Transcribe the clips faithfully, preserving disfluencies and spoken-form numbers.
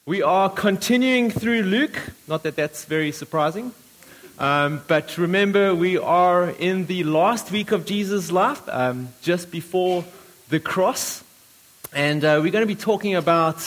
We are continuing through Luke, not that that's very surprising, um, but remember we are in the last week of Jesus' life, um, just before the cross, and uh, we're going to be talking about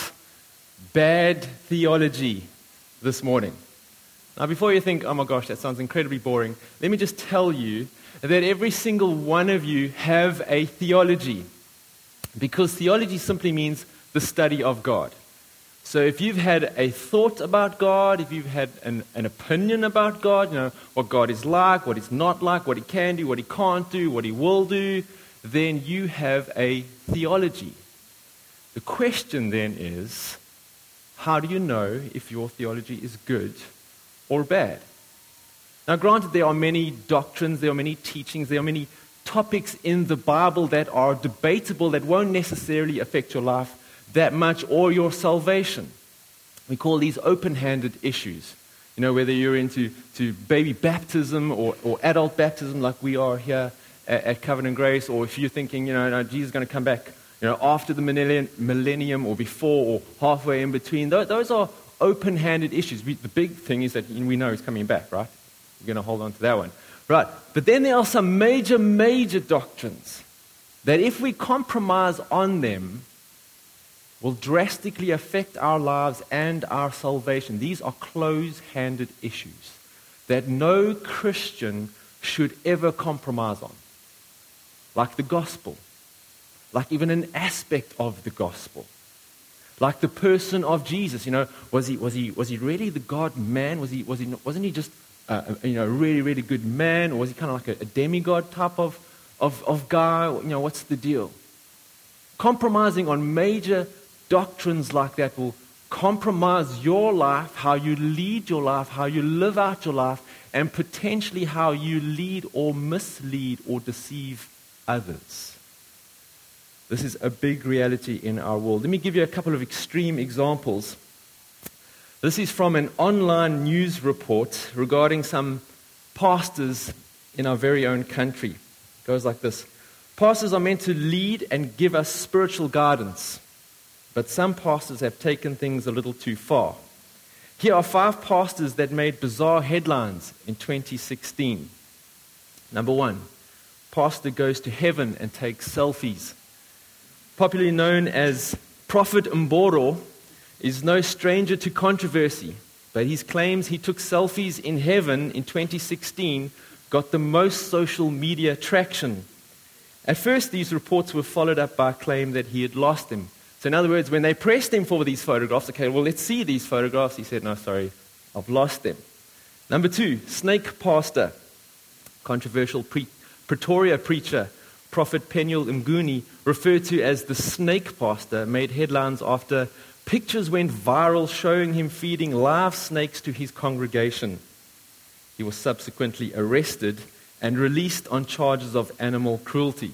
bad theology this morning. Now before you think, oh my gosh, that sounds incredibly boring, let me just tell you that every single one of you have a theology, because theology simply means the study of God. So if you've had a thought about God, if you've had an, an opinion about God, you know, what God is like, what He's not like, what He can do, what He can't do, what He will do, then you have a theology. The question then is, how do you know if your theology is good or bad? Now granted, there are many doctrines, there are many teachings, there are many topics in the Bible that are debatable, that won't necessarily affect your life that much or your salvation. We call these open-handed issues. You know, whether you're into to baby baptism or, or adult baptism like we are here at, at Covenant Grace, or if you're thinking, you know, no, Jesus is going to come back, you know, after the millennium, millennium or before or halfway in between. Those, those are open-handed issues. We, the big thing is that we know He's coming back, right? We're going to hold on to that one. Right. But then there are some major, major doctrines that if we compromise on them, will drastically affect our lives and our salvation. These are close-handed issues that no Christian should ever compromise on. Like the gospel. Like even an aspect of the gospel. Like the person of Jesus. You know, was he was he was he really the God-man? Was he was he wasn't he just uh, you know a really really good man, or was he kind of like a, a demigod type of, of of guy? You know, what's the deal? Compromising on major doctrines like that will compromise your life, how you lead your life, how you live out your life, and potentially how you lead or mislead or deceive others. This is a big reality in our world. Let me give you a couple of extreme examples. This is from an online news report regarding some pastors in our very own country. It goes like this. Pastors are meant to lead and give us spiritual guidance. But some pastors have taken things a little too far. Here are five pastors that made bizarre headlines in twenty sixteen. Number one, pastor goes to heaven and takes selfies. Popularly known as Prophet Mboro, is no stranger to controversy, but his claims he took selfies in heaven in twenty sixteen got the most social media traction. At first, these reports were followed up by a claim that he had lost them. So in other words, when they pressed him for these photographs, okay, well, let's see these photographs. He said, no, sorry, I've lost them. Number two, snake pastor. Controversial pre- Pretoria preacher, Prophet Peniel Mnguni, referred to as the snake pastor, made headlines after pictures went viral showing him feeding live snakes to his congregation. He was subsequently arrested and released on charges of animal cruelty.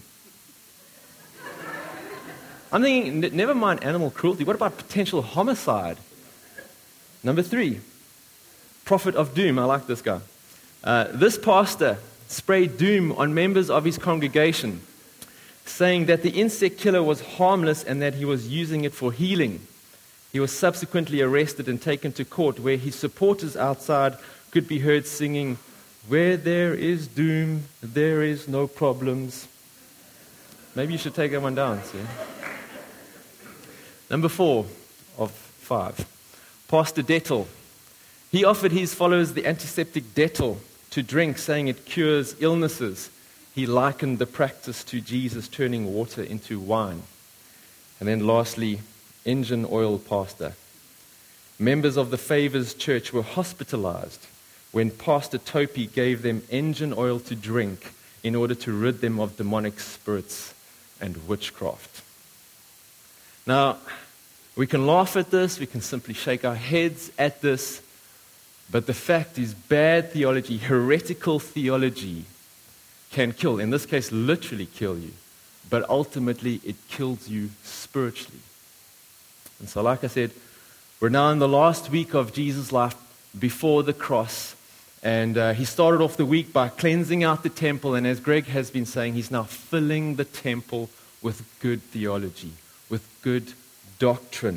I'm thinking, never mind animal cruelty, what about potential homicide? Number three, prophet of doom. I like this guy. Uh, this pastor sprayed doom on members of his congregation, saying that the insect killer was harmless and that he was using it for healing. He was subsequently arrested and taken to court, where his supporters outside could be heard singing, "Where there is doom, there is no problems." Maybe you should take that one down, see? Number four of five, Pastor Dettol. He offered his followers the antiseptic Dettol to drink, saying it cures illnesses. He likened the practice to Jesus turning water into wine. And then lastly, engine oil pastor. Members of the Favors Church were hospitalized when Pastor Topi gave them engine oil to drink in order to rid them of demonic spirits and witchcraft. Now, we can laugh at this, we can simply shake our heads at this, but the fact is bad theology, heretical theology, can kill. In this case, literally kill you. But ultimately, it kills you spiritually. And so, like I said, we're now in the last week of Jesus' life before the cross. And uh, he started off the week by cleansing out the temple. And as Greg has been saying, he's now filling the temple with good theology, with good doctrine.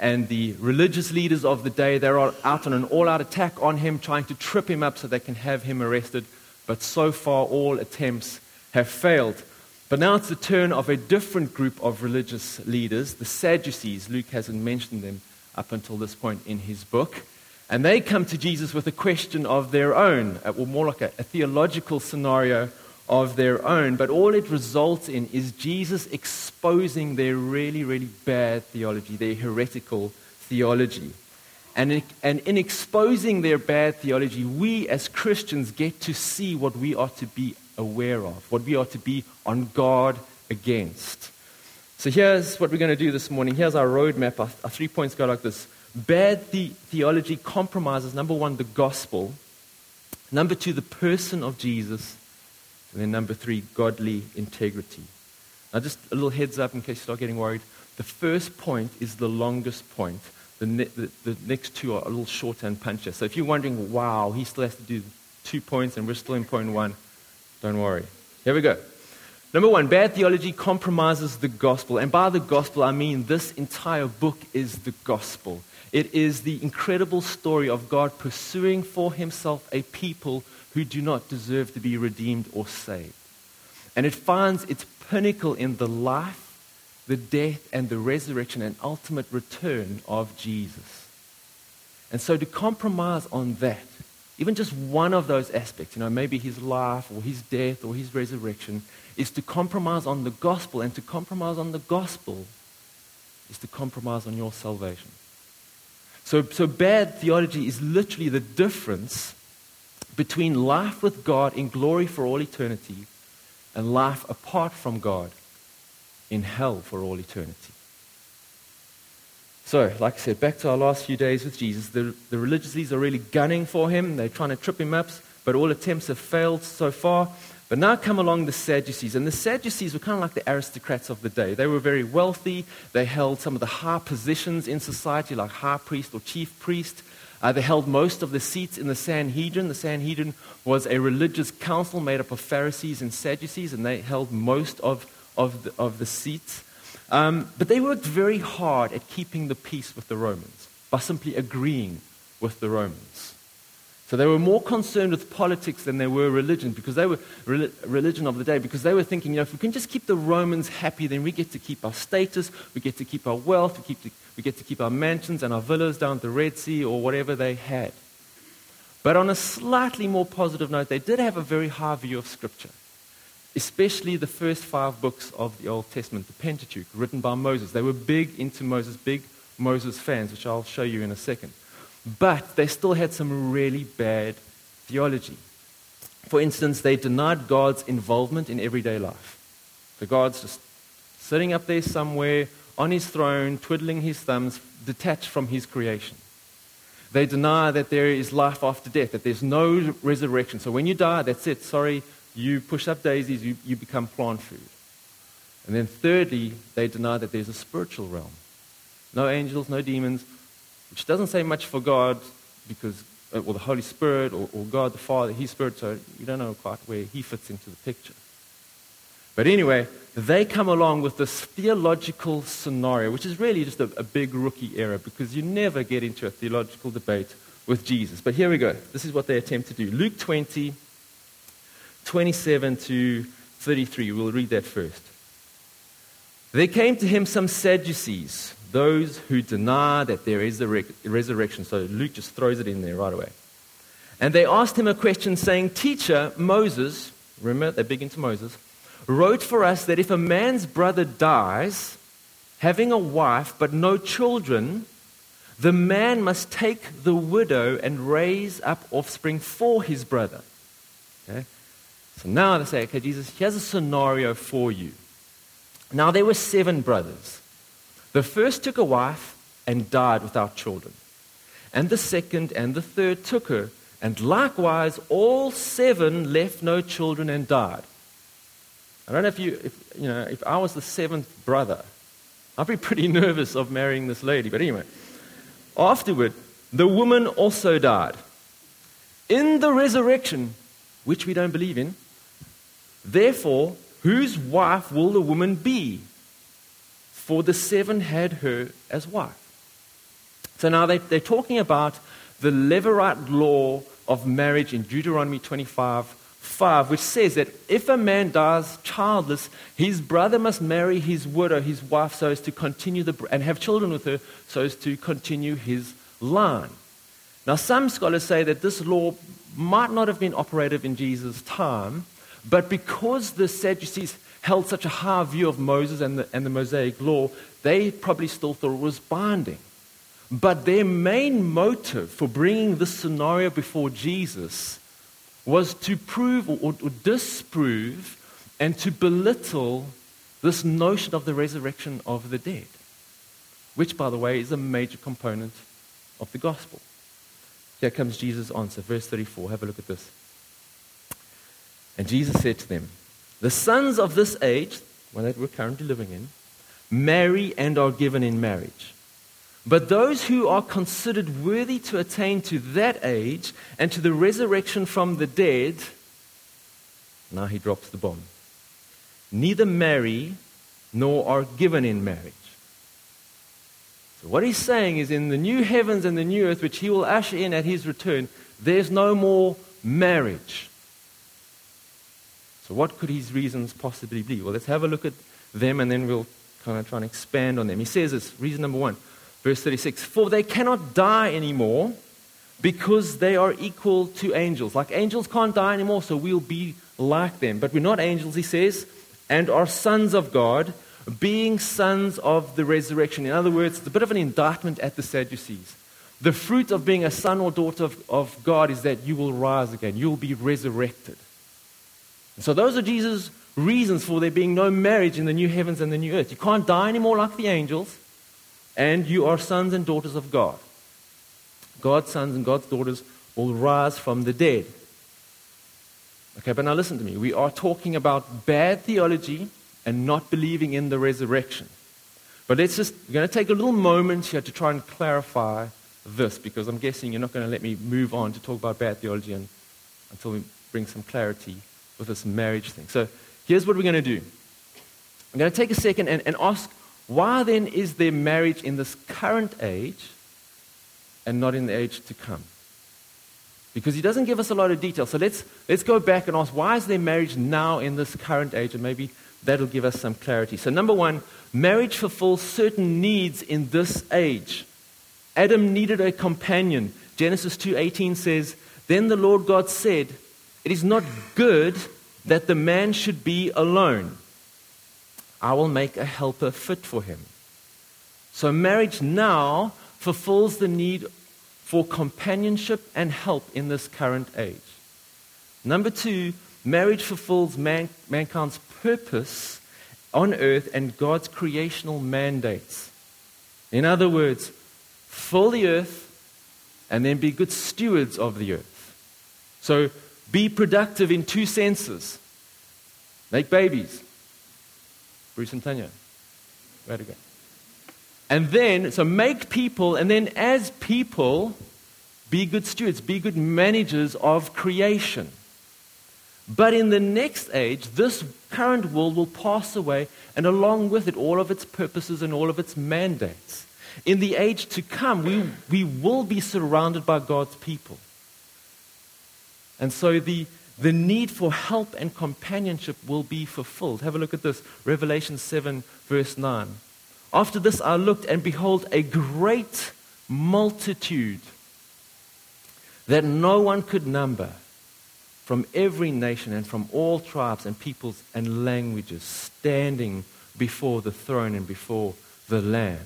and the religious leaders of the day, they're out on an all-out attack on him, trying to trip him up so they can have him arrested. But so far, all attempts have failed. But now it's the turn of a different group of religious leaders, the Sadducees. Luke hasn't mentioned them up until this point in his book. And they come to Jesus with a question of their own, or more like a, a theological scenario of their own. But all it results in is Jesus exposing their really, really bad theology, their heretical theology. And in, and in exposing their bad theology, we as Christians get to see what we are to be aware of, what we are to be on guard against. So here's what we're going to do this morning. Here's our roadmap. Our, our three points go like this. Bad the- theology compromises, number one, the gospel. Number two, the person of Jesus. And then number three, godly integrity. Now just a little heads up in case you start getting worried. The first point is the longest point. The, ne- the, the next two are a little shorter and punchier. So if you're wondering, wow, he still has to do two points and we're still in point one, don't worry. Here we go. Number one, bad theology compromises the gospel. And by the gospel, I mean this entire book is the gospel. It is the incredible story of God pursuing for himself a people who do not deserve to be redeemed or saved. And it finds its pinnacle in the life, the death, and the resurrection and ultimate return of Jesus. And so to compromise on that, even just one of those aspects, you know, maybe his life or his death or his resurrection, is to compromise on the gospel. And to compromise on the gospel is to compromise on your salvation. So, so bad theology is literally the difference between life with God in glory for all eternity and life apart from God in hell for all eternity. So, like I said, back to our last few days with Jesus, the, the religious leaders are really gunning for him. They're trying to trip him up, but all attempts have failed so far. But now come along the Sadducees. And the Sadducees were kind of like the aristocrats of the day. They were very wealthy. They held some of the high positions in society, like high priest or chief priest. Uh, they held most of the seats in the Sanhedrin. The Sanhedrin was a religious council made up of Pharisees and Sadducees, and they held most of, of, the, of the seats. Um, but they worked very hard at keeping the peace with the Romans by simply agreeing with the Romans. So they were more concerned with politics than they were religion, because they were re- religion of the day, because they were thinking, you know, if we can just keep the Romans happy, then we get to keep our status, we get to keep our wealth, we, keep to, we get to keep our mansions and our villas down at the Red Sea or whatever they had. But on a slightly more positive note, they did have a very high view of Scripture, especially the first five books of the Old Testament, the Pentateuch, written by Moses. They were big into Moses, big Moses fans, which I'll show you in a second. But they still had some really bad theology. For instance, they denied God's involvement in everyday life. So God's just sitting up there somewhere on his throne, twiddling his thumbs, detached from his creation. They deny that there is life after death, that there's no resurrection. So when you die, that's it. Sorry, you push up daisies, you, you become plant food. And then thirdly, they deny that there's a spiritual realm. No angels, no demons, which doesn't say much for God, because, or the Holy Spirit, or, or God the Father, His Spirit, so you don't know quite where He fits into the picture. But anyway, they come along with this theological scenario, which is really just a, a big rookie error, because you never get into a theological debate with Jesus. But here we go. This is what they attempt to do. Luke twenty, twenty-seven to thirty-three. We'll read that first. There came to him some Sadducees, those who deny that there is a re- resurrection. So Luke just throws it in there right away. And they asked him a question saying, Teacher, Moses, remember they're big into Moses, wrote for us that if a man's brother dies, having a wife but no children, the man must take the widow and raise up offspring for his brother. Okay? So now they say, okay, Jesus, here's a scenario for you. Now there were seven brothers. The first took a wife and died without children. And the second and the third took her. And likewise, all seven left no children and died. I don't know if you, if, you know, if I was the seventh brother, I'd be pretty nervous of marrying this lady. But anyway, afterward, the woman also died. In the resurrection, which we don't believe in, therefore, whose wife will the woman be? For the seven had her as wife. So now they, they're talking about the Levirate law of marriage in Deuteronomy twenty-five five, which says that if a man dies childless, his brother must marry his widow, his wife, so as to continue the, and have children with her, so as to continue his line. Now, some scholars say that this law might not have been operative in Jesus' time, but because the Sadducees held such a high view of Moses and the, and the Mosaic law, they probably still thought it was binding. But their main motive for bringing this scenario before Jesus was to prove or, or disprove and to belittle this notion of the resurrection of the dead, which, by the way, is a major component of the gospel. Here comes Jesus' answer, verse thirty-four. Have a look at this. And Jesus said to them, the sons of this age, one that we're currently living in, marry and are given in marriage. But those who are considered worthy to attain to that age and to the resurrection from the dead, now he drops the bomb, neither marry nor are given in marriage. So what he's saying is, in the new heavens and the new earth, which he will usher in at his return, there's no more marriage. So what could his reasons possibly be? Well, let's have a look at them and then we'll kind of try and expand on them. He says this, reason number one. Verse thirty-six, for they cannot die anymore because they are equal to angels. Like angels can't die anymore, so we'll be like them. But we're not angels, he says, and are sons of God, being sons of the resurrection. In other words, it's a bit of an indictment at the Sadducees. The fruit of being a son or daughter of, of God is that you will rise again. You will be resurrected. And so those are Jesus' reasons for there being no marriage in the new heavens and the new earth. You can't die anymore like the angels. And you are sons and daughters of God. God's sons and God's daughters will rise from the dead. Okay, but now listen to me. We are talking about bad theology and not believing in the resurrection. But let's just, we're going to take a little moment here to try and clarify this, because I'm guessing you're not going to let me move on to talk about bad theology and, until we bring some clarity with this marriage thing. So here's what we're going to do. I'm going to take a second and, and ask, why then is there marriage in this current age and not in the age to come? Because he doesn't give us a lot of detail. So let's let's go back and ask, why is there marriage now in this current age? And maybe that'll give us some clarity. So number one, marriage fulfills certain needs in this age. Adam needed a companion. Genesis two eighteen says, then the Lord God said, it is not good that the man should be alone. I will make a helper fit for him. So marriage now fulfills the need for companionship and help in this current age. Number two, marriage fulfills man, mankind's purpose on earth and God's creational mandates. In other words, fill the earth and then be good stewards of the earth. So be productive in two senses. Make babies. Bruce and Tanya. Way to go. And then, so make people, and then as people, be good stewards, be good managers of creation. But in the next age, this current world will pass away, and along with it, all of its purposes and all of its mandates. In the age to come, we, we will be surrounded by God's people. And so the The need for help and companionship will be fulfilled. Have a look at this. Revelation seven, verse nine. After this I looked, and behold, a great multitude that no one could number, from every nation and from all tribes and peoples and languages, standing before the throne and before the Lamb.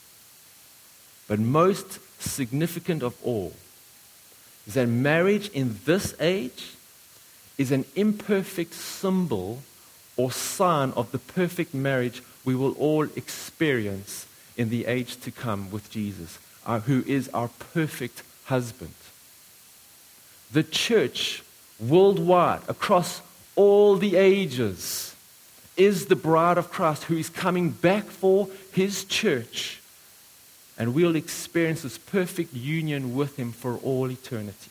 But most significant of all is that marriage in this age is an imperfect symbol or sign of the perfect marriage we will all experience in the age to come with Jesus, uh, who is our perfect husband. The church worldwide, across all the ages, is the bride of Christ who is coming back for his church, and we'll experience this perfect union with him for all eternity.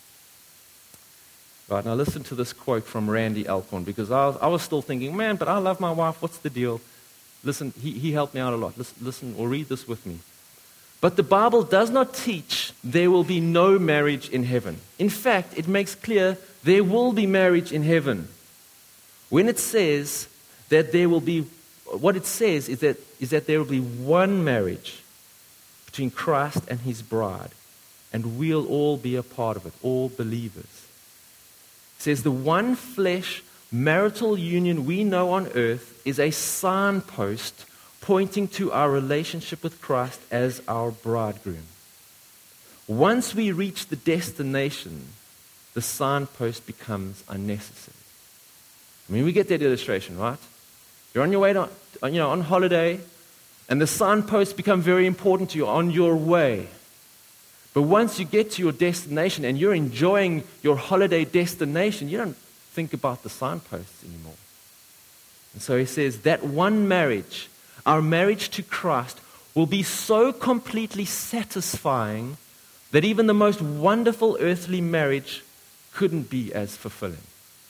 Right, now listen to this quote from Randy Alcorn, because I was, I was still thinking, man, but I love my wife, what's the deal? Listen, he, he helped me out a lot. Listen, listen or read this with me. But the Bible does not teach there will be no marriage in heaven. In fact, it makes clear there will be marriage in heaven. When it says that there will be, what it says is that, is that there will be one marriage between Christ and his bride, and we'll all be a part of it, all believers. It says the one flesh marital union we know on earth is a signpost pointing to our relationship with Christ as our bridegroom. Once we reach the destination, the signpost becomes unnecessary. I mean, we get that illustration, right? You're on your way to, you know, on holiday, and the signposts become very important to you on your way. But once you get to your destination and you're enjoying your holiday destination, you don't think about the signposts anymore. And so he says that one marriage, our marriage to Christ, will be so completely satisfying that even the most wonderful earthly marriage couldn't be as fulfilling.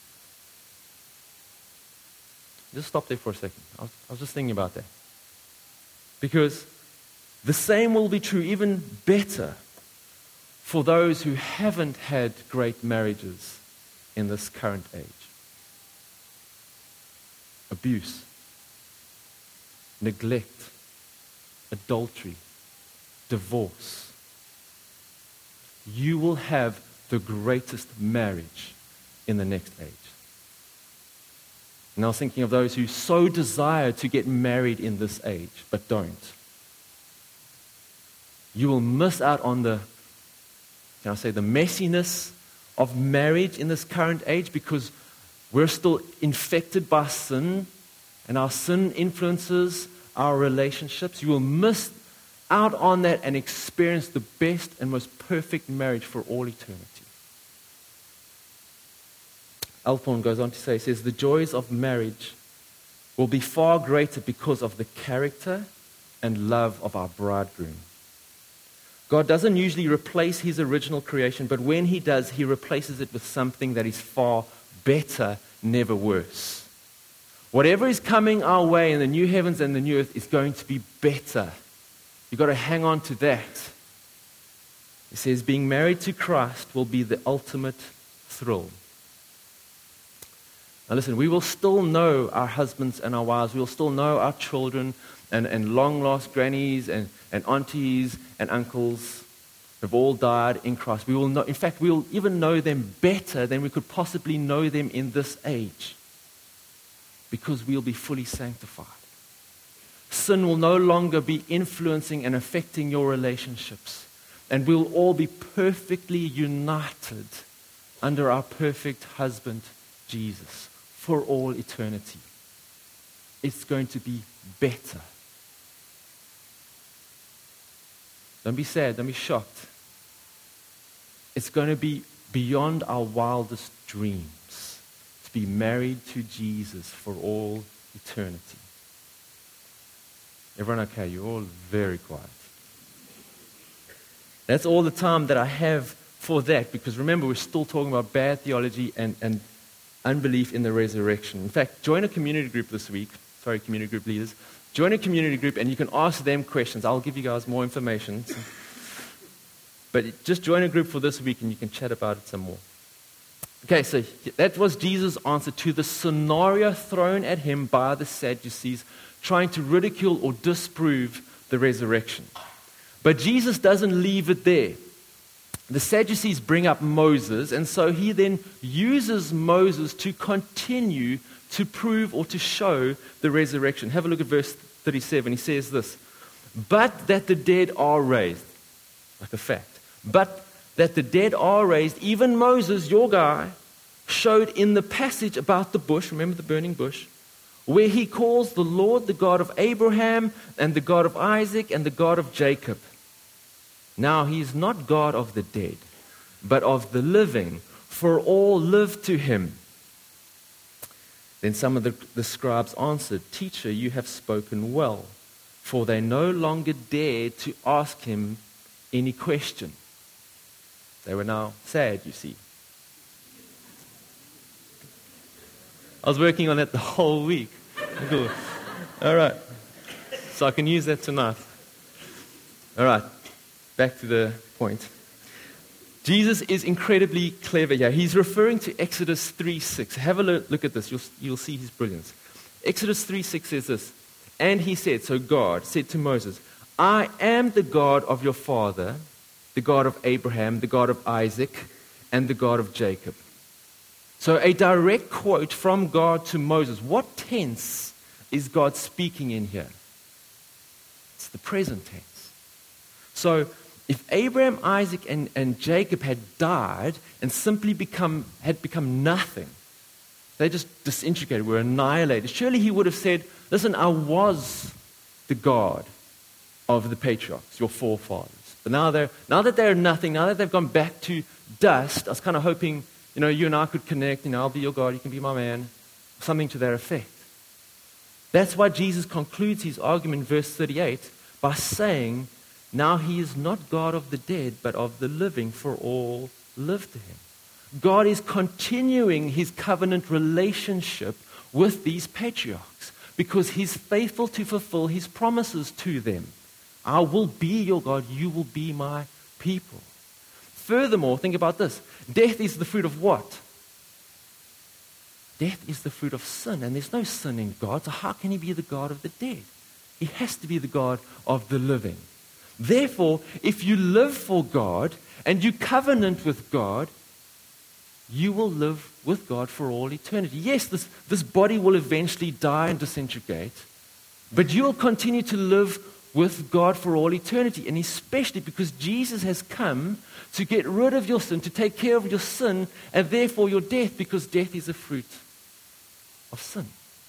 Just stop there for a second. I was, I was just thinking about that. Because the same will be true, even better, for those who haven't had great marriages in this current age. Abuse, neglect, adultery, divorce. You will have the greatest marriage in the next age. And I was thinking of those who so desire to get married in this age, but don't. You will miss out on the, can I say, the messiness of marriage in this current age, because we're still infected by sin, and our sin influences our relationships. You will miss out on that and experience the best and most perfect marriage for all eternity. Althorn goes on to say, he says, the joys of marriage will be far greater because of the character and love of our bridegroom. God doesn't usually replace his original creation, but when he does, he replaces it with something that is far better, never worse. Whatever is coming our way in the new heavens and the new earth is going to be better. You've got to hang on to that. It says being married to Christ will be the ultimate thrill. Now listen, we will still know our husbands and our wives. We will still know our children and, and long-lost grannies and, and aunties and uncles have all died in Christ. We will know, in fact, we will even know them better than we could possibly know them in this age, because we'll be fully sanctified. Sin will no longer be influencing and affecting your relationships, and we'll all be perfectly united under our perfect husband, Jesus, for all eternity. It's going to be better. Don't be sad, don't be shocked. It's going to be beyond our wildest dreams to be married to Jesus for all eternity. Everyone okay? You're all very quiet. That's all the time that I have for that, because remember, we're still talking about bad theology and, and unbelief in the resurrection. In fact, join a community group this week. Sorry, community group leaders. Join a community group and you can ask them questions. I'll give you guys more information. But just join a group for this week and you can chat about it some more. Okay, so that was Jesus' answer to the scenario thrown at him by the Sadducees, trying to ridicule or disprove the resurrection. But Jesus doesn't leave it there. The Sadducees bring up Moses, and so he then uses Moses to continue to prove or to show the resurrection. Have a look at verse thirty-seven. He says this, but that the dead are raised, like a fact, but that the dead are raised, even Moses, your guy, showed in the passage about the bush, remember the burning bush, where he calls the Lord the God of Abraham and the God of Isaac and the God of Jacob. Now he is not God of the dead, but of the living, for all live to him. Then some of the, the scribes answered, Teacher, you have spoken well, for they no longer dared to ask him any question. They were now sad, you see. I was working on that the whole week. Cool. All right. So I can use that tonight. All right. back to the point. Jesus is incredibly clever here. He's referring to Exodus three six. Have a look, look at this. You'll, you'll see his brilliance. Exodus three six says this. And he said, so God said to Moses, I am the God of your father, the God of Abraham, the God of Isaac, and the God of Jacob. So a direct quote from God to Moses. What tense is God speaking in here? It's the present tense. So if Abraham, Isaac, and, and Jacob had died and simply become had become nothing, they just disintegrated, were annihilated, surely he would have said, listen, I was the God of the patriarchs, your forefathers. But now they're now that they're nothing, now that they've gone back to dust, I was kind of hoping, you know, you and I could connect, you know, I'll be your God, you can be my man, something to that effect. That's why Jesus concludes his argument in verse thirty-eight by saying, now he is not God of the dead, but of the living, for all live to him. God is continuing his covenant relationship with these patriarchs because he's faithful to fulfill his promises to them. I will be your God, you will be my people. Furthermore, think about this. Death is the fruit of what? Death is the fruit of sin, and there's no sin in God, so how can he be the God of the dead? He has to be the God of the living. Therefore, if you live for God and you covenant with God, you will live with God for all eternity. Yes, this, this body will eventually die and disintegrate, but you will continue to live with God for all eternity, and especially because Jesus has come to get rid of your sin, to take care of your sin, and therefore your death, because death is a fruit of sin.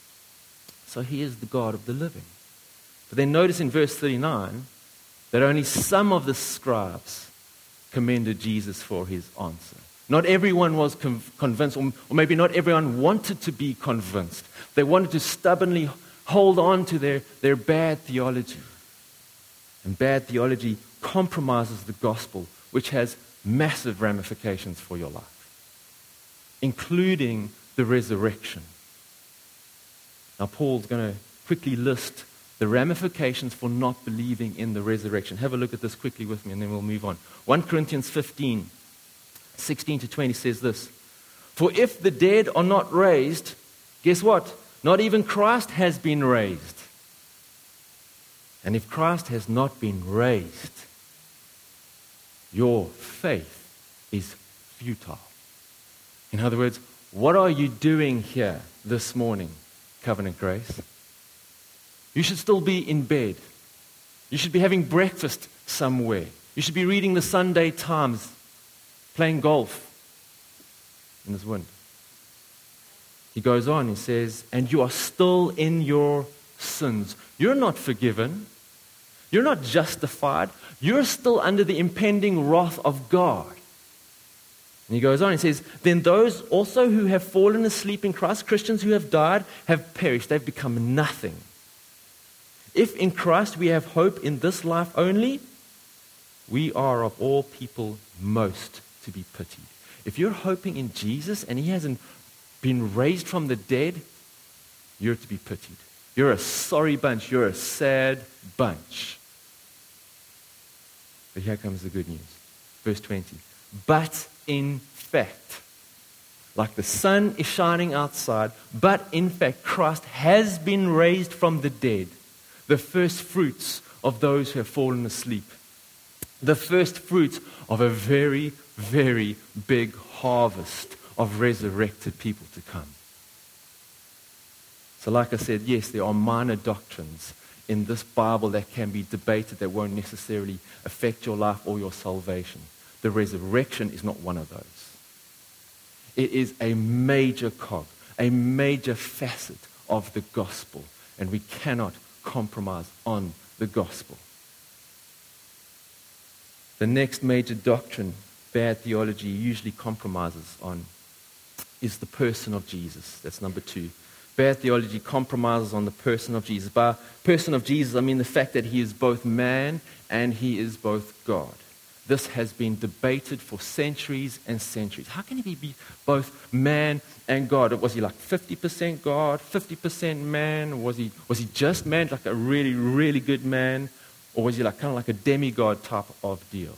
So he is the God of the living. But then notice in verse thirty-nine that only some of the scribes commended Jesus for his answer. Not everyone was con- convinced, or, or maybe not everyone wanted to be convinced. They wanted to stubbornly hold on to their, their bad theology. And bad theology compromises the gospel, which has massive ramifications for your life, including the resurrection. Now, Paul's going to quickly list the ramifications for not believing in the resurrection. Have a look at this quickly with me, and then we'll move on. First Corinthians fifteen, sixteen to twenty says this. For if the dead are not raised, guess what? Not even Christ has been raised. And if Christ has not been raised, your faith is futile. In other words, what are you doing here this morning, Covenant Grace? You should still be in bed. You should be having breakfast somewhere. You should be reading the Sunday Times, playing golf in this wind. He goes on, he says, and you are still in your sins. You're not forgiven. You're not justified. You're still under the impending wrath of God. And he goes on, he says, then those also who have fallen asleep in Christ, Christians who have died, have perished. They've become nothing. If in Christ we have hope in this life only, we are of all people most to be pitied. If you're hoping in Jesus and he hasn't been raised from the dead, you're to be pitied. You're a sorry bunch. You're a sad bunch. But here comes the good news. Verse twenty. But in fact, like the sun is shining outside, but in fact, Christ has been raised from the dead, the first fruits of those who have fallen asleep. The first fruits of a very, very big harvest of resurrected people to come. So like I said, yes, there are minor doctrines in this Bible that can be debated that won't necessarily affect your life or your salvation. The resurrection is not one of those. It is a major cog, a major facet of the gospel, and we cannot compromise on the gospel. The next major doctrine bad theology usually compromises on is the person of Jesus. That's number two. Bad theology compromises on the person of Jesus. By person of Jesus, I mean the fact that he is both man and he is both God. This has been debated for centuries and centuries. How can he be both man and God? Was he like fifty percent God, fifty percent man? Was he, was he just man, like a really, really good man? Or was he like kind of like a demigod type of deal?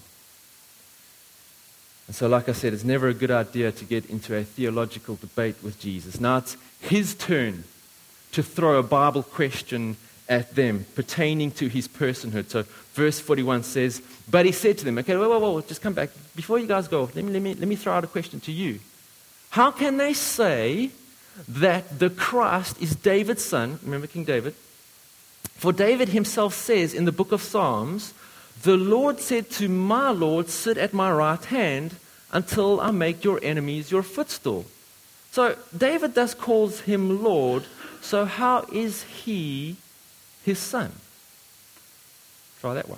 And so, like I said, it's never a good idea to get into a theological debate with Jesus. Now it's his turn to throw a Bible question at them pertaining to his personhood. So verse forty-one says, but he said to them, okay, whoa, whoa, whoa, just come back. Before you guys go, let me, let me, let me throw out a question to you. How can they say that the Christ is David's son? Remember King David? For David himself says in the book of Psalms, the Lord said to my Lord, sit at my right hand until I make your enemies your footstool. So David thus calls him Lord. So how is he his son? Try that one.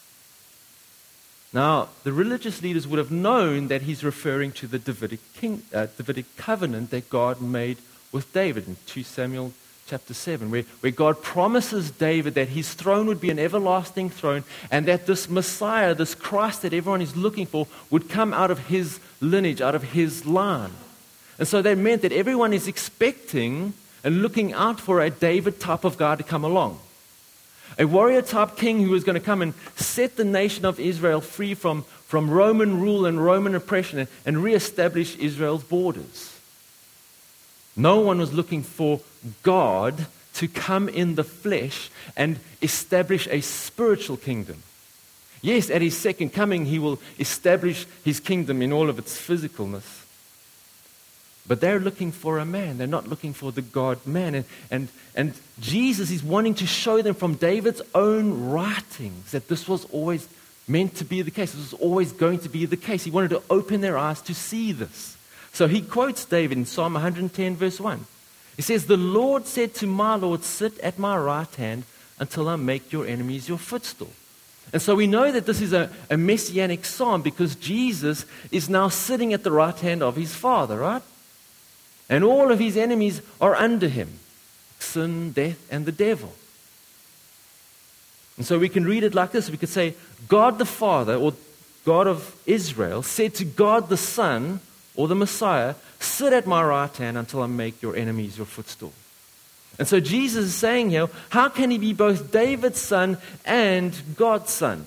Now, the religious leaders would have known that he's referring to the Davidic, king, uh, Davidic covenant that God made with David in Second Samuel chapter seven, where, where God promises David that his throne would be an everlasting throne and that this Messiah, this Christ that everyone is looking for, would come out of his lineage, out of his line. And so that meant that everyone is expecting and looking out for a David type of guy to come along. A warrior type king who was going to come and set the nation of Israel free from, from Roman rule and Roman oppression and, and reestablish Israel's borders. No one was looking for God to come in the flesh and establish a spiritual kingdom. Yes, at his second coming, he will establish his kingdom in all of its physicalness. But they're looking for a man. They're not looking for the God-man. And, and, and Jesus is wanting to show them from David's own writings that this was always meant to be the case. This was always going to be the case. He wanted to open their eyes to see this. So he quotes David in Psalm one hundred ten, verse one. He says, the Lord said to my Lord, sit at my right hand until I make your enemies your footstool. And so we know that this is a, a messianic psalm because Jesus is now sitting at the right hand of his Father, right? And all of his enemies are under him. Sin, death, and the devil. And so we can read it like this. We could say, God the Father, or God of Israel, said to God the Son, or the Messiah, sit at my right hand until I make your enemies your footstool. And so Jesus is saying here, how can he be both David's son and God's son?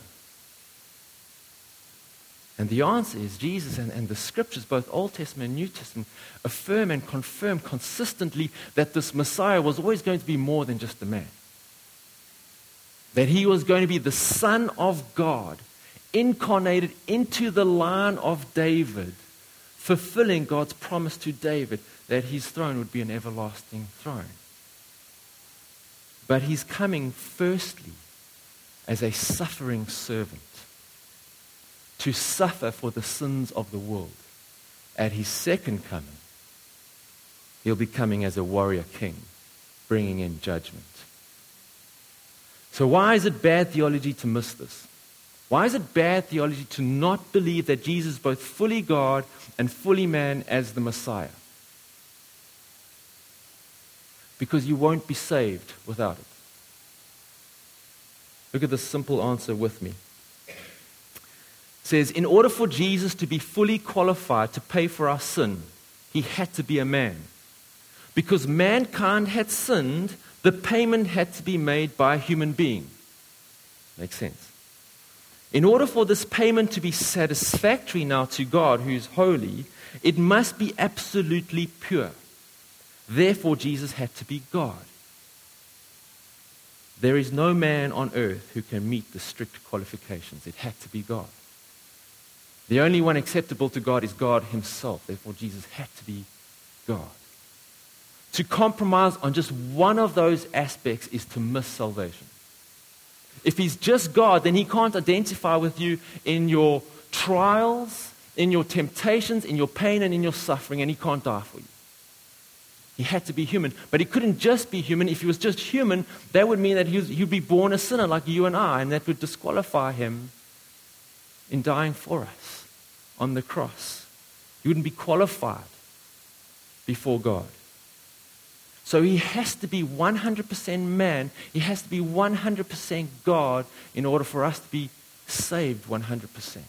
And the answer is Jesus and, and the scriptures, both Old Testament and New Testament, affirm and confirm consistently that this Messiah was always going to be more than just a man. That he was going to be the Son of God, incarnated into the line of David, fulfilling God's promise to David that his throne would be an everlasting throne. But he's coming firstly as a suffering servant, to suffer for the sins of the world. At his second coming, he'll be coming as a warrior king, bringing in judgment. So why is it bad theology to miss this? Why is it bad theology to not believe that Jesus is both fully God and fully man as the Messiah? Because you won't be saved without it. Look at this simple answer with me. It says, in order for Jesus to be fully qualified to pay for our sin, he had to be a man. Because mankind had sinned, the payment had to be made by a human being. Makes sense. In order for this payment to be satisfactory now to God, who is holy, it must be absolutely pure. Therefore, Jesus had to be God. There is no man on earth who can meet the strict qualifications. It had to be God. The only one acceptable to God is God himself. Therefore, Jesus had to be God. To compromise on just one of those aspects is to miss salvation. If he's just God, then he can't identify with you in your trials, in your temptations, in your pain, and in your suffering, and he can't die for you. He had to be human. But he couldn't just be human. If he was just human, that would mean that he was, he'd be born a sinner like you and I, and that would disqualify him in dying for us on the cross. He wouldn't be qualified before God. So he has to be one hundred percent man. He has to be one hundred percent God in order for us to be saved one hundred percent.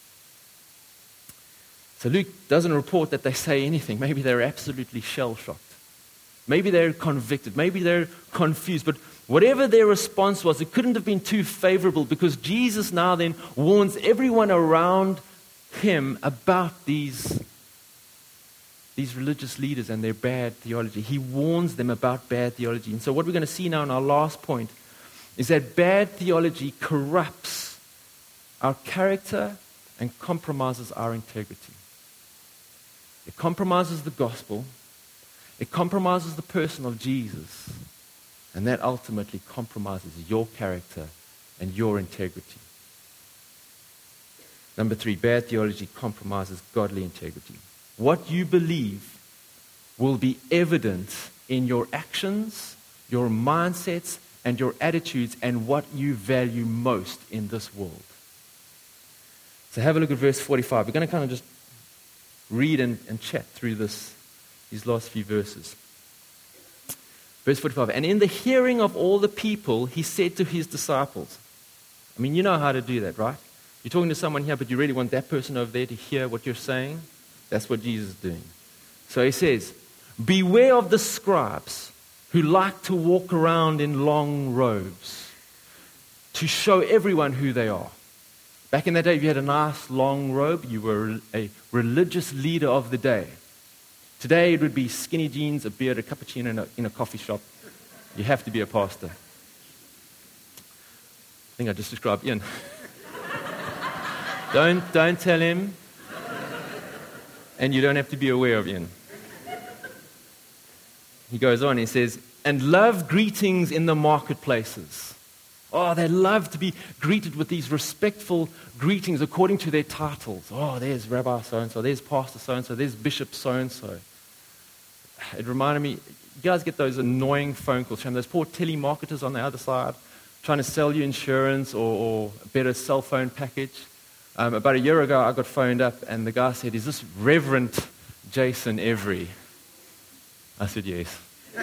So Luke doesn't report that they say anything. Maybe they're absolutely shell-shocked. Maybe they're convicted. Maybe they're confused. But Whatever their response was, it couldn't have been too favorable, because Jesus now then warns everyone around him about these, these religious leaders and their bad theology. He warns them about bad theology. And so what we're going to see now in our last point is that bad theology corrupts our character and compromises our integrity. It compromises the gospel. It compromises the person of Jesus. And that ultimately compromises your character and your integrity. Number three, bad theology compromises godly integrity. What you believe will be evident in your actions, your mindsets, and your attitudes, and what you value most in this world. So have a look at verse forty-five. We're going to kind of just read and, and chat through this, these last few verses. Verse forty-five, and in the hearing of all the people, he said to his disciples. I mean, you know how to do that, right? You're talking to someone here, but you really want that person over there to hear what you're saying? That's what Jesus is doing. So he says, beware of the scribes who like to walk around in long robes to show everyone who they are. Back in that day, if you had a nice long robe, you were a religious leader of the day. Today, it would be skinny jeans, a beard, a cappuccino in a, in a coffee shop. You have to be a pastor. I think I just described Ian. don't, don't tell him. And you don't have to be aware of Ian. He goes on, he says, and love greetings in the marketplaces. Oh, they love to be greeted with these respectful greetings according to their titles. Oh, there's Rabbi so-and-so, there's Pastor so-and-so, there's Bishop so-and-so. It reminded me, you guys get those annoying phone calls from those poor telemarketers on the other side trying to sell you insurance or, or a better cell phone package. Um, about a year ago, I got phoned up and the guy said, is this Reverend Jason Every? I said, yes.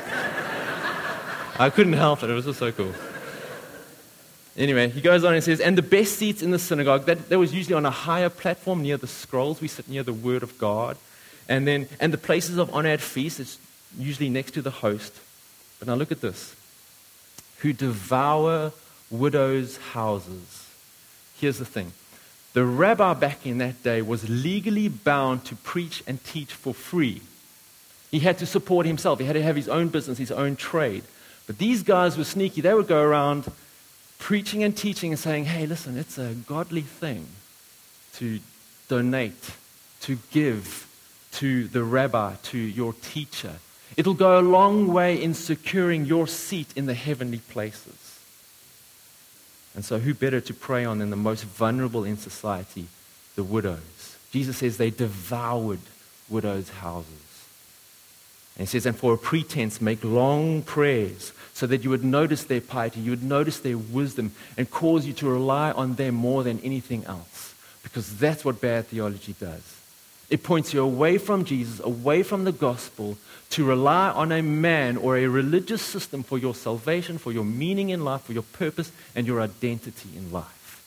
I couldn't help it. It was just so cool. Anyway, he goes on and says, and the best seats in the synagogue, that, that was usually on a higher platform near the scrolls. We sit near the Word of God. And then, and the places of honor at feasts, it's usually next to the host. But now look at this. Who devour widows' houses. Here's the thing. The rabbi back in that day was legally bound to preach and teach for free. He had to support himself. He had to have his own business, his own trade. But these guys were sneaky. They would go around preaching and teaching and saying, hey, listen, it's a godly thing to donate, to give to the rabbi, to your teacher. It'll go a long way in securing your seat in the heavenly places. And so who better to pray on than the most vulnerable in society, the widows? Jesus says they devoured widows' houses. And he says, and for a pretense, make long prayers so that you would notice their piety, you would notice their wisdom, and cause you to rely on them more than anything else. Because that's what bad theology does. It points you away from Jesus, away from the gospel, to rely on a man or a religious system for your salvation, for your meaning in life, for your purpose, and your identity in life.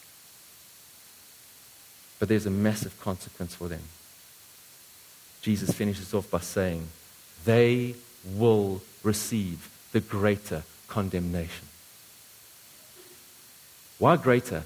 But there's a massive consequence for them. Jesus finishes off by saying, they will receive the greater condemnation. Why greater?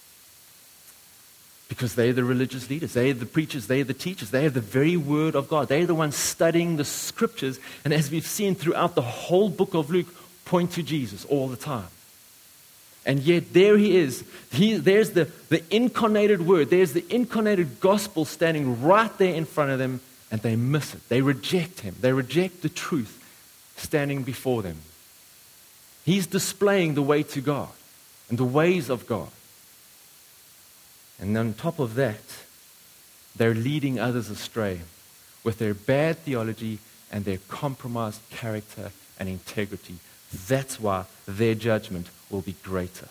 Because they're the religious leaders, they're the preachers, they're the teachers, they have the very word of God. They're the ones studying the scriptures, and as we've seen throughout the whole book of Luke, point to Jesus all the time. And yet there he is. He, there's the, the incarnated word, there's the incarnated gospel standing right there in front of them, and they miss it. They reject him. They reject the truth standing before them. He's displaying the way to God and the ways of God. And on top of that, they're leading others astray with their bad theology and their compromised character and integrity. That's why their judgment will be greater.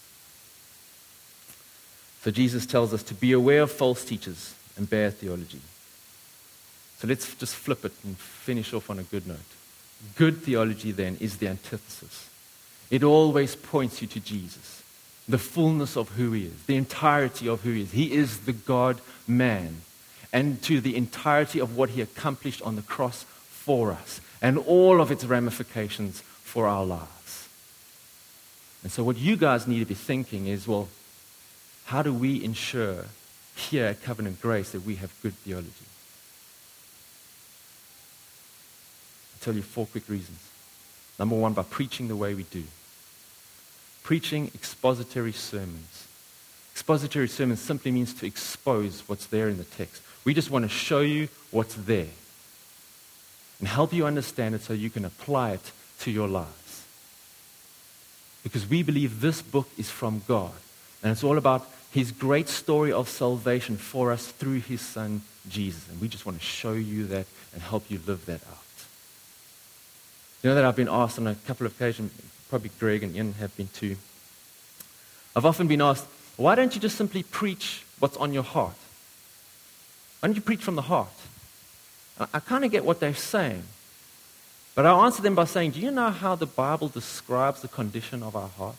So Jesus tells us to be aware of false teachers and bad theology. So let's just flip it and finish off on a good note. Good theology then is the antithesis. It always points you to Jesus. The fullness of who he is, the entirety of who he is. He is the God-man, and to the entirety of what he accomplished on the cross for us, and all of its ramifications for our lives. And so what you guys need to be thinking is, well, how do we ensure here at Covenant Grace that we have good theology? I'll tell you four quick reasons. Number one, by preaching the way we do. Preaching expository sermons. Expository sermons simply means to expose what's there in the text. We just want to show you what's there and help you understand it so you can apply it to your lives. Because we believe this book is from God, and it's all about His great story of salvation for us through His Son, Jesus. And we just want to show you that and help you live that out. You know that I've been asked on a couple of occasions, probably Greg and Ian have been too. I've often been asked, why don't you just simply preach what's on your heart? Why don't you preach from the heart? I, I kind of get what they're saying. But I answer them by saying, do you know how the Bible describes the condition of our hearts?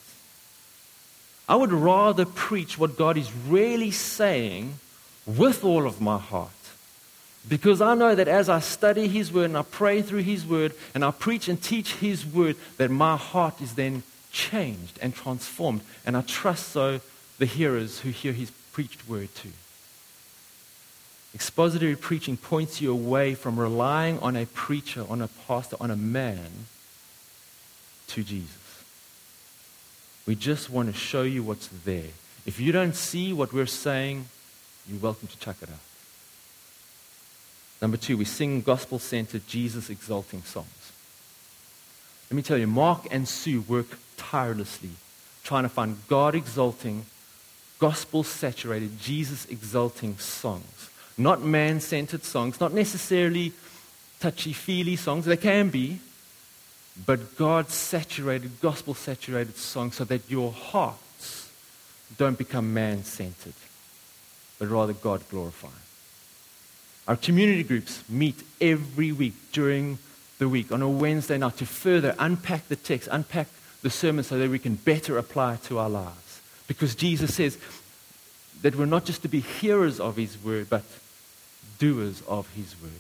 I would rather preach what God is really saying with all of my heart. Because I know that as I study His Word and I pray through His Word and I preach and teach His Word, that my heart is then changed and transformed. And I trust so the hearers who hear His preached Word too. Expository preaching points you away from relying on a preacher, on a pastor, on a man, to Jesus. We just want to show you what's there. If you don't see what we're saying, you're welcome to check it out. Number two, we sing gospel-centered, Jesus-exalting songs. Let me tell you, Mark and Sue work tirelessly trying to find God-exalting, gospel-saturated, Jesus-exalting songs. Not man-centered songs, not necessarily touchy-feely songs. They can be, but God-saturated, gospel-saturated songs so that your hearts don't become man-centered, but rather God-glorifying. Our community groups meet every week during the week on a Wednesday night to further unpack the text, unpack the sermon so that we can better apply it to our lives. Because Jesus says that we're not just to be hearers of His word, but doers of His word.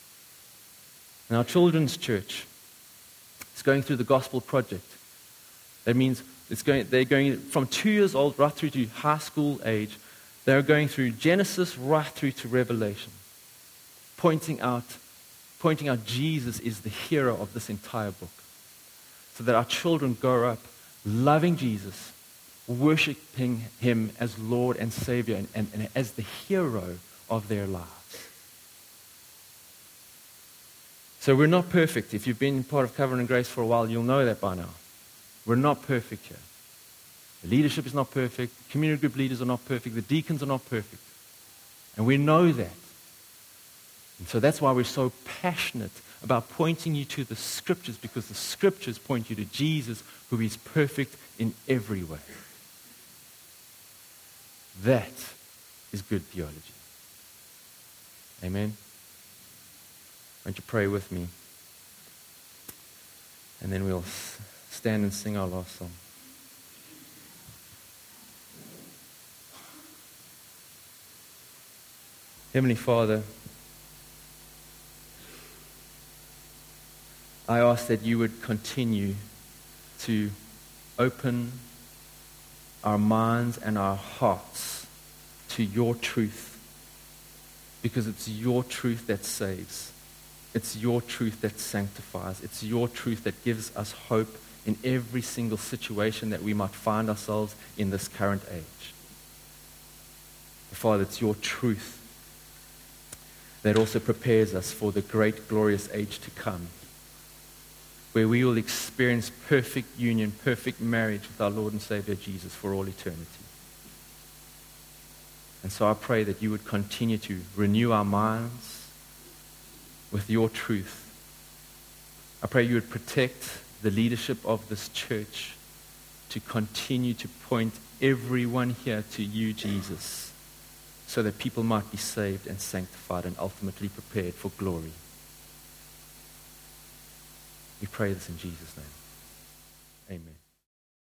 And our children's church is going through the gospel project. That means it's going, they're going from two years old right through to high school age. They're going through Genesis right through to Revelation, pointing out, pointing out Jesus is the hero of this entire book, so that our children grow up loving Jesus, worshiping Him as Lord and Savior and, and, and as the hero of their lives. So we're not perfect. If you've been part of Covenant Grace for a while, you'll know that by now. We're not perfect here. The leadership is not perfect. Community group leaders are not perfect. The deacons are not perfect. And we know that. And so that's why we're so passionate about pointing you to the Scriptures, because the Scriptures point you to Jesus, who is perfect in every way. That is good theology. Amen? Won't you pray with me? And then we'll stand and sing our last song. Heavenly Father, I ask that you would continue to open our minds and our hearts to your truth, because it's your truth that saves. It's your truth that sanctifies. It's your truth that gives us hope in every single situation that we might find ourselves in this current age. Father, it's your truth that also prepares us for the great, glorious age to come, where we will experience perfect union, perfect marriage with our Lord and Savior Jesus for all eternity. And so I pray that you would continue to renew our minds with your truth. I pray you would protect the leadership of this church to continue to point everyone here to you, Jesus, so that people might be saved and sanctified and ultimately prepared for glory. We pray this in Jesus' name. Amen.